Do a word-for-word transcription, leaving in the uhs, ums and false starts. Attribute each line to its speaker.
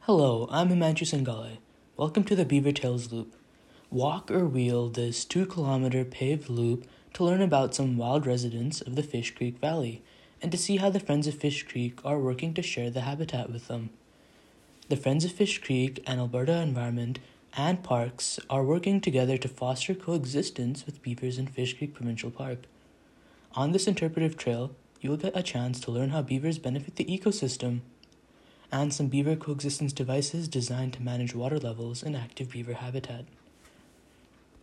Speaker 1: Hello, I'm Himanshu Singale. Welcome to the Beaver Tales Loop. Walk or wheel this two kilometer paved loop to learn about some wild residents of the Fish Creek Valley and to see how the Friends of Fish Creek are working to share the habitat with them. The Friends of Fish Creek and Alberta Environment and Parks are working together to foster coexistence with beavers in Fish Creek Provincial Park. On this interpretive trail, you will get a chance to learn how beavers benefit the ecosystem and some beaver coexistence devices designed to manage water levels in active beaver habitat.